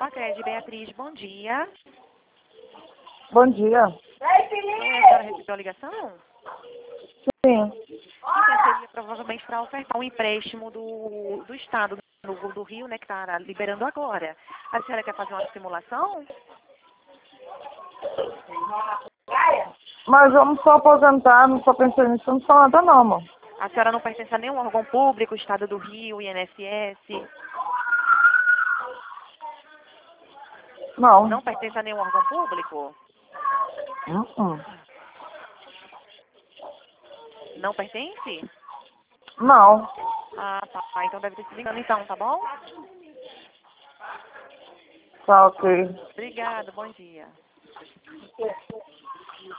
Facred, Beatriz, bom dia. Bom dia. A senhora recebeu a ligação? Sim. Então, seria provavelmente para ofertar um empréstimo do Estado do Rio, né, que está liberando agora. A senhora quer fazer uma simulação? Mas eu não sou aposentada, não sou pensionista, não sou nada não, amor. A senhora não pertence a nenhum órgão público, Estado do Rio, INSS? Não. Não pertence a nenhum órgão público? Não pertence? Não. Ah, tá. Então deve ter se ligando então, tá bom? Tá ok. Obrigada, bom dia.